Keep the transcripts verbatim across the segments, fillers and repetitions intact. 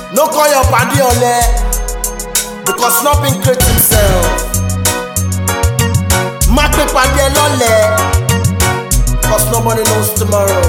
No call your paddy ole, because nothing creates himself. Mark me paddy ole, because nobody knows tomorrow.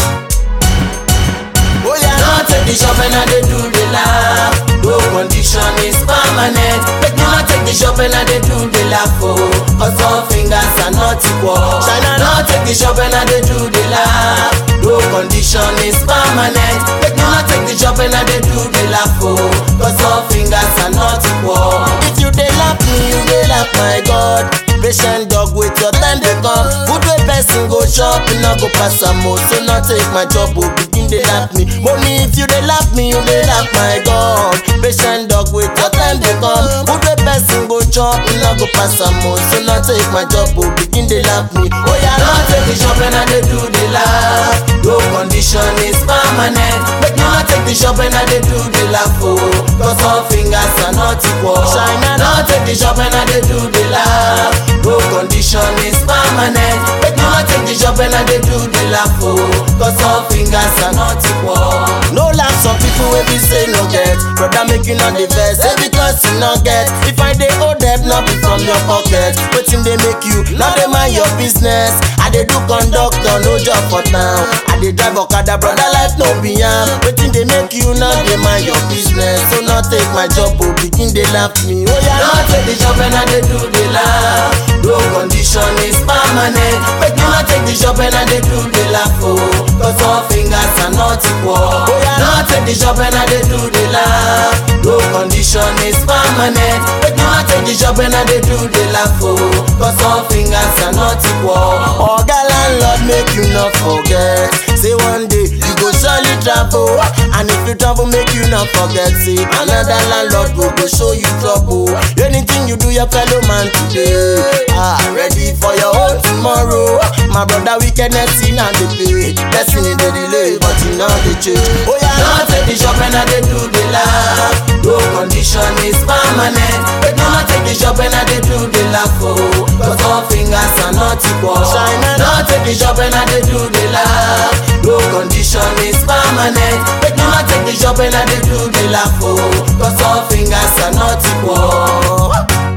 Oh yeah, not take the shop and I dey do the laugh. No condition is permanent. Make me not take the shop and I dey do the laugh. Oh, cause all fingers are not equal. China not take the shop and I dey do the laugh. No condition is permanent. Make me not take the shop and I dey do the laugh. Oh, cause all fingers are not equal. If you dey laugh me, you dey laugh my God. Patient dog with your time they come. Good way person go shop, you not go pass some more. So not take my job, oh, begin they laugh me. Money if you they laugh me, you they laugh my God. Patient dog with your time they come. Good way person go shop, you not go pass some more. So not take my job, oh, begin they laugh me. Oh yeah, not take the shop and I they do the laugh. No condition is permanent. Make me not take the shop and I they do the laugh. Oh, cause all fingers are not equal. Shine and not take the shop and I they do the laugh. No condition is permanent. Make me not take the job and I dey do the laugh. Oh, cause all fingers are not equal. No laugh, some people will be say no get. Brother making on the verse, say because you not get. If I dey owe debt, not be from your pocket. Wetin they make you, not dey mind your business. I dey do conductor, no job for town. I dey drive Okada, brother life no be am. Wetin they make you, not dey mind your business. So not take my job, oh, begin they laugh me. Oh yeah, not take the job and I dey do the laugh. No condition is permanent. Make me not take the job and I dey do the laugh. Oh, cause all fingers are not equal. Oh yeah, not take the job and I dey do the laugh. No condition is permanent. Make me not take the job and I dey do the laugh. Oh, cause all fingers are not equal. Oga landlord make you not forget. Say one day you go surely travel, and if you travel make you not forget. Say another landlord go go show you trouble. Anything you do your fellow man today. Ah, ready for your own tomorrow. My brother wickedness in and the pay. Destiny they delay, but you know they change. Oh yeah, not take the shop and I they do the laugh. No condition is permanent. Make me not take the shop and I they do the laugh. Oh, cause all fingers are not equal. Shine and not take the shop and I they do the laugh. No condition is permanent. Make me not take the shop and I they do the laugh. Oh, cause all fingers are not equal.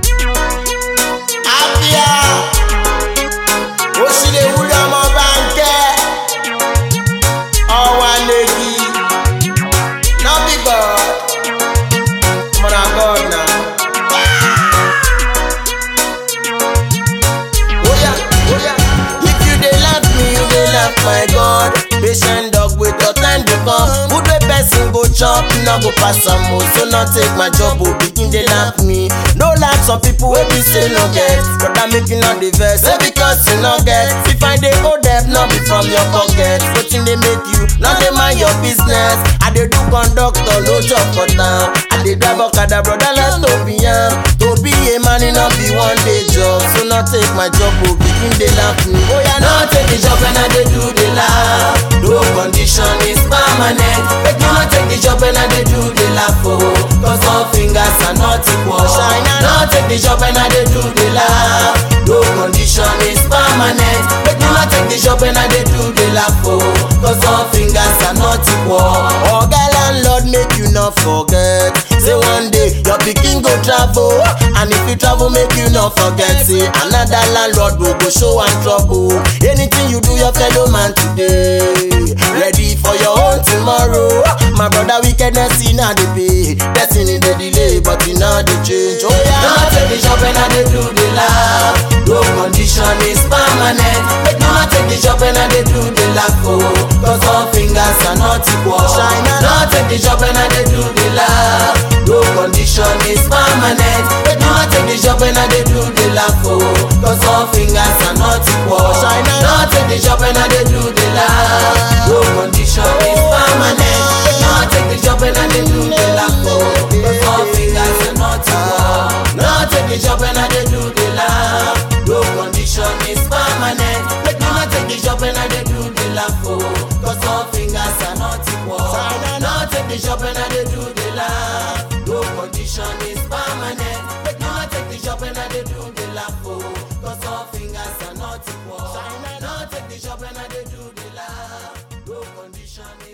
My God, patient dog with your time to come. Good way person go chop, you not go pass some more. So not take my job, oh, begin they laugh me. No laugh, some people will be say no get. But I'm making on the verse, say because you not get. If I dey owe debt, not be from your pocket. Wetin they make you, not they mind your business. I dey do conductor, no job for town. I dey drive Okada, brother let's no be am. To be a man, it not be one day job. So not take my job, oh, begin they laugh me. Oh yeah, not take the job and I dey do the laugh. No condition is permanent. Make me not take the job and I dey do the laugh. Oh, cause all fingers are not equal. Shine and not take the job and I dey do the laugh. No condition is permanent. Make me not take the job and I dey do the laugh. Oh, cause all fingers are not equal. Oga landlord make you not forget. Say one day your pikin go travel, and if you travel make you not forget. Say another landlord will go show and trouble. Anything you do your fellow man today. Ready for your own tomorrow. My brother wickedness in and the pay. Destiny they delay, but you know they change. Oh yeah, not take the job and I they do the laugh. No condition is permanent. Make me not take the job and I they do the laugh. Oh, cause all fingers are not equal. Shine and not take the job and I they do the laugh. No condition is permanent. Make me not take the job and I they do the laugh. Oh, cause all fingers are not equal. Shine and not take the job and I they do the laugh. No condition is permanent. Make me not take the job and I they do the laugh. Oh, cause all fingers are not equal. Not take the job and I they do the laugh. No condition is permanent. Make me not take the job and I they do the laugh. Oh, cause all fingers are not equal. Not take the job and I they do the laugh. No condition is permanent. Make me not take the job and I they do the laugh. Oh, cause all fingers are not equal. Not take the job and I they do the laugh. No condition is